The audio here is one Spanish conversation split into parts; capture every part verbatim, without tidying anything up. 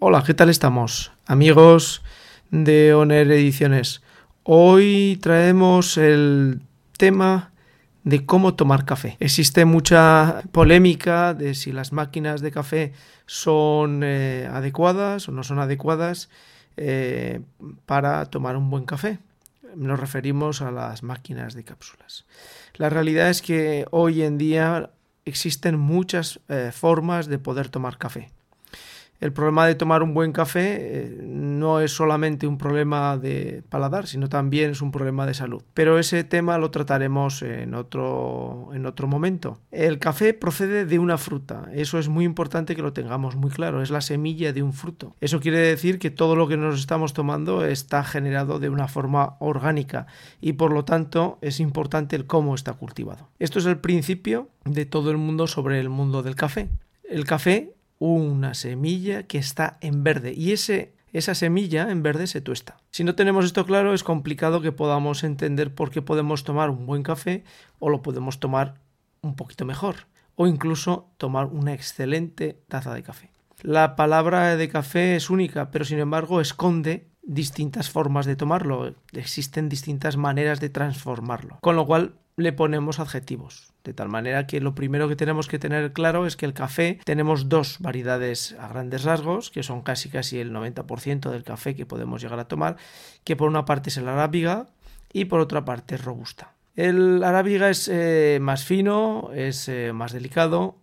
Hola, ¿qué tal estamos? Amigos de Oner Ediciones. Hoy traemos el tema de cómo tomar café. Existe mucha polémica de si las máquinas de café son eh, adecuadas o no son adecuadas eh, para tomar un buen café. Nos referimos a las máquinas de cápsulas. La realidad es que hoy en día existen muchas eh, formas de poder tomar café. El problema de tomar un buen café eh, no es solamente un problema de paladar, sino también es un problema de salud. Pero ese tema lo trataremos en otro, en otro momento. El café procede de una fruta. Eso es muy importante que lo tengamos muy claro. Es la semilla de un fruto. Eso quiere decir que todo lo que nos estamos tomando está generado de una forma orgánica y por lo tanto es importante el cómo está cultivado. Esto es el principio de todo el mundo sobre el mundo del café. El café, una semilla que está en verde y ese, esa semilla en verde se tuesta. Si no tenemos esto claro, es complicado que podamos entender por qué podemos tomar un buen café o lo podemos tomar un poquito mejor o incluso tomar una excelente taza de café. La palabra de café es única, pero sin embargo esconde distintas formas de tomarlo. Existen distintas maneras de transformarlo, con lo cual le ponemos adjetivos. De tal manera que lo primero que tenemos que tener claro es que el café tenemos dos variedades a grandes rasgos, que son casi casi el noventa por ciento del café que podemos llegar a tomar, que por una parte es el arábiga y por otra parte es robusta. El arábiga es eh, más fino, es eh, más delicado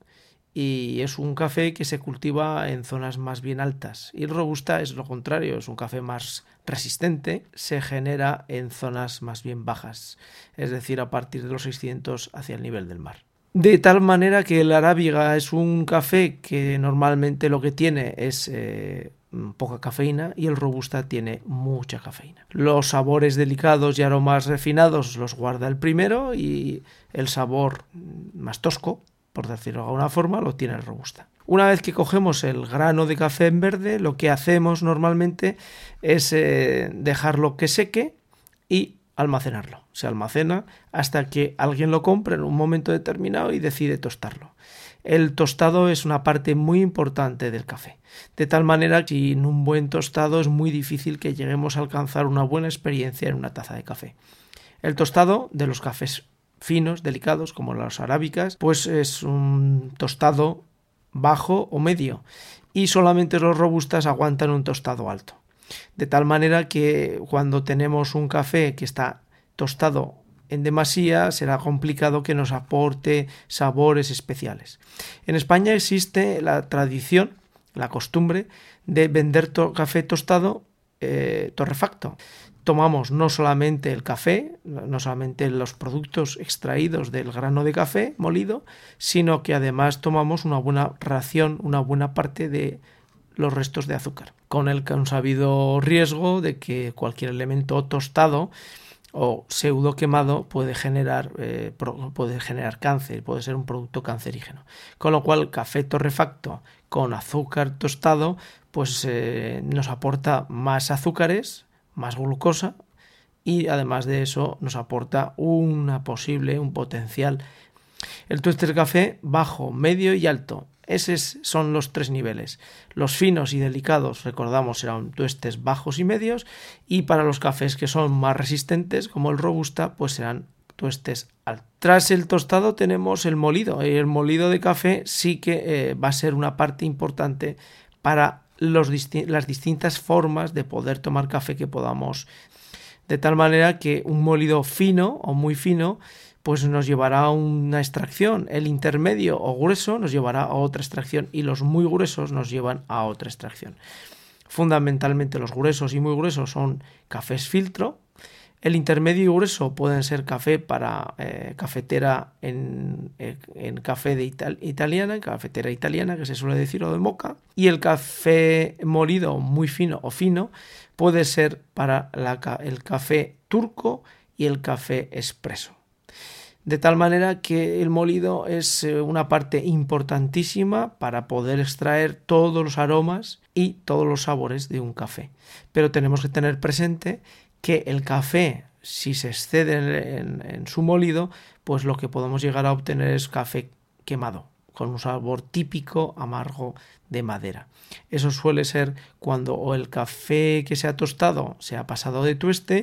y es un café que se cultiva en zonas más bien altas. Y el robusta es lo contrario, es un café más resistente, se genera en zonas más bien bajas, es decir, a partir de los seiscientos hacia el nivel del mar. De tal manera que el arábiga es un café que normalmente lo que tiene es eh, poca cafeína y el robusta tiene mucha cafeína. Los sabores delicados y aromas refinados los guarda el primero y el sabor más tosco, por decirlo de alguna forma, lo tiene el robusta. Una vez que cogemos el grano de café en verde, lo que hacemos normalmente es eh, dejarlo que seque y almacenarlo. Se almacena hasta que alguien lo compre en un momento determinado y decide tostarlo. El tostado es una parte muy importante del café. De tal manera que sin un buen tostado es muy difícil que lleguemos a alcanzar una buena experiencia en una taza de café. El tostado de los cafés finos, delicados, como las arábicas, pues es un tostado bajo o medio y solamente los robustas aguantan un tostado alto. De tal manera que cuando tenemos un café que está tostado en demasía será complicado que nos aporte sabores especiales. En España existe la tradición, la costumbre de vender to- café tostado eh, torrefacto. Tomamos no solamente el café, no solamente los productos extraídos del grano de café molido, sino que además tomamos una buena ración, una buena parte de los restos de azúcar, con el consabido riesgo de que cualquier elemento tostado o pseudo quemado puede generar, eh, puede generar cáncer, puede ser un producto cancerígeno. Con lo cual, café torrefacto con azúcar tostado pues eh, nos aporta más azúcares, más glucosa y además de eso nos aporta una posible, un potencial. El tueste de café bajo, medio y alto. Esos son los tres niveles. Los finos y delicados, recordamos, serán tuestes bajos y medios y para los cafés que son más resistentes, como el robusta, pues serán tuestes altos. Tras el tostado tenemos el molido. El molido de café sí que eh, va a ser una parte importante para Los disti- las distintas formas de poder tomar café que podamos, de tal manera que un molido fino o muy fino pues nos llevará a una extracción, el intermedio o grueso nos llevará a otra extracción y los muy gruesos nos llevan a otra extracción. Fundamentalmente los gruesos y muy gruesos son cafés filtro. El intermedio y grueso pueden ser café para eh, cafetera en, en café de ital- italiana, en cafetera italiana que se suele decir, o de moka. Y el café molido muy fino o fino puede ser para la, el café turco y el café expreso. De tal manera que el molido es una parte importantísima para poder extraer todos los aromas y todos los sabores de un café. Pero tenemos que tener presente que el café, si se excede en, en, en su molido, pues lo que podemos llegar a obtener es café quemado. con un sabor típico amargo de madera. Eso suele ser cuando o el café que se ha tostado se ha pasado de tueste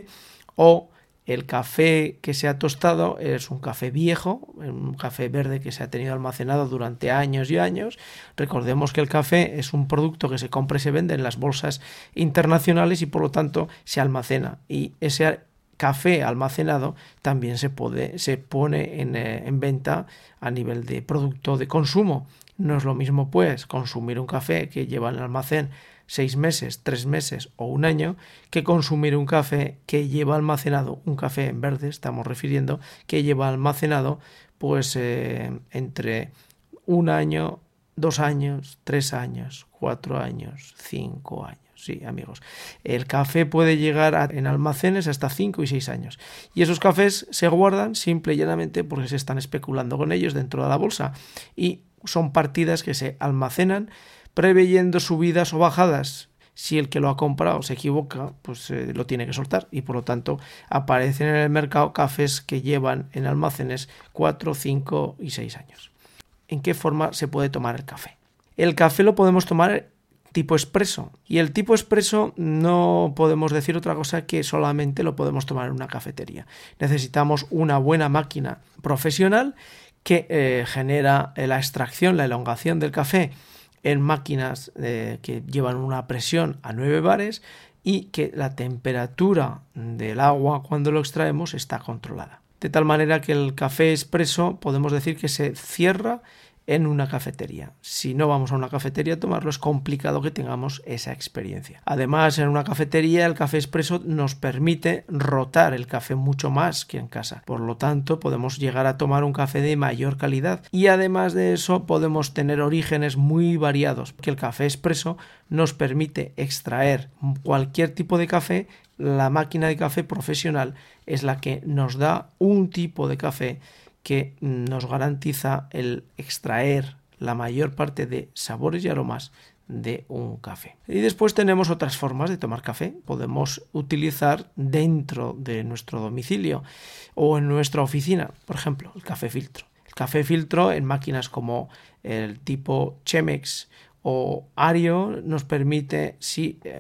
o el café que se ha tostado es un café viejo, un café verde que se ha tenido almacenado durante años y años. Recordemos que el café es un producto que se compra y se vende en las bolsas internacionales y por lo tanto se almacena. Y ese café almacenado también se, puede, se pone en, eh, en venta a nivel de producto de consumo. No es lo mismo pues consumir un café que lleva en el almacén seis meses, tres meses o un año que consumir un café que lleva almacenado, un café en verde estamos refiriendo, que lleva almacenado pues eh, entre un año, dos años, tres años, cuatro años, cinco años. Sí, amigos, el café puede llegar a, en almacenes hasta cinco y seis años y esos cafés se guardan simple y llanamente porque se están especulando con ellos dentro de la bolsa y son partidas que se almacenan preveyendo subidas o bajadas. Si el que lo ha comprado se equivoca, pues eh, lo tiene que soltar y por lo tanto aparecen en el mercado cafés que llevan en almacenes cuatro, cinco y seis años. ¿En qué forma se puede tomar el café? El café lo podemos tomar tipo expreso y el tipo expreso no podemos decir otra cosa que solamente lo podemos tomar en una cafetería. Necesitamos una buena máquina profesional que eh, genera la extracción, la elongación del café en máquinas eh, que llevan una presión a nueve bares y que la temperatura del agua cuando lo extraemos está controlada. De tal manera que el café expreso podemos decir que se cierra en una cafetería. Si no vamos a una cafetería a tomarlo, es complicado que tengamos esa experiencia. Además, en una cafetería el café expreso nos permite rotar el café mucho más que en casa. Por lo tanto, podemos llegar a tomar un café de mayor calidad y además de eso podemos tener orígenes muy variados, que el café expreso nos permite extraer cualquier tipo de café. La máquina de café profesional es la que nos da un tipo de café que nos garantiza el extraer la mayor parte de sabores y aromas de un café. Y después tenemos otras formas de tomar café. Podemos utilizar dentro de nuestro domicilio o en nuestra oficina, por ejemplo, el café filtro. El café filtro en máquinas como el tipo Chemex o Ario nos permite, si eh,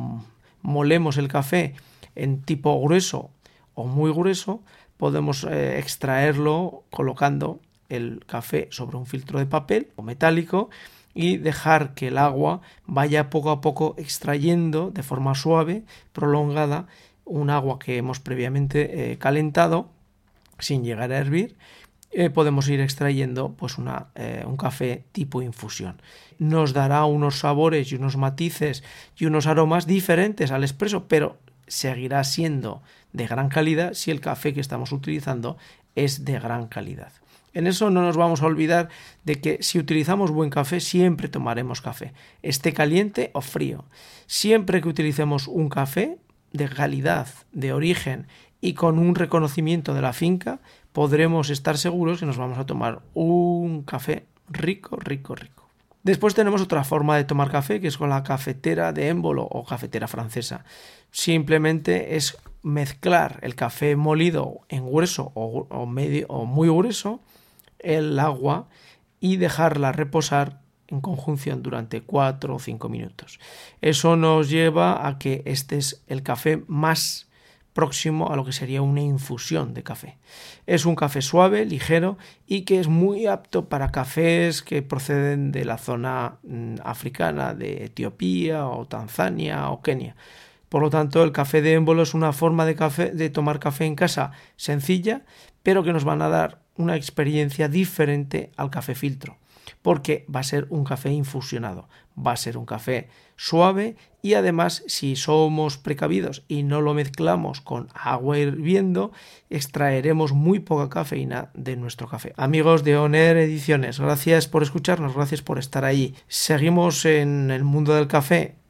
molemos el café en tipo grueso o muy grueso, podemos eh, extraerlo colocando el café sobre un filtro de papel o metálico y dejar que el agua vaya poco a poco extrayendo de forma suave, prolongada, un agua que hemos previamente eh, calentado sin llegar a hervir. Eh, podemos ir extrayendo pues una, eh, un café tipo infusión. Nos dará unos sabores y unos matices y unos aromas diferentes al expreso, pero seguirá siendo de gran calidad si el café que estamos utilizando es de gran calidad. En eso no nos vamos a olvidar de que si utilizamos buen café siempre tomaremos café, esté caliente o frío. Siempre que utilicemos un café de calidad, de origen y con un reconocimiento de la finca, podremos estar seguros que nos vamos a tomar un café rico, rico, rico. Después tenemos otra forma de tomar café, que es con la cafetera de émbolo o cafetera francesa. Simplemente es mezclar el café molido en grueso o, o, medio, o muy grueso, el agua y dejarla reposar en conjunción durante cuatro o cinco minutos. Eso nos lleva a que este es el café más próximo a lo que sería una infusión de café. Es un café suave, ligero y que es muy apto para cafés que proceden de la zona mm, africana, de Etiopía o Tanzania o Kenia. Por lo tanto, el café de émbolo es una forma de, café, de tomar café en casa sencilla, pero que nos van a dar una experiencia diferente al café filtro, porque va a ser un café infusionado, va a ser un café suave y además si somos precavidos y no lo mezclamos con agua hirviendo, extraeremos muy poca cafeína de nuestro café. Amigos de Oner Ediciones, gracias por escucharnos, gracias por estar ahí. Seguimos en el mundo del café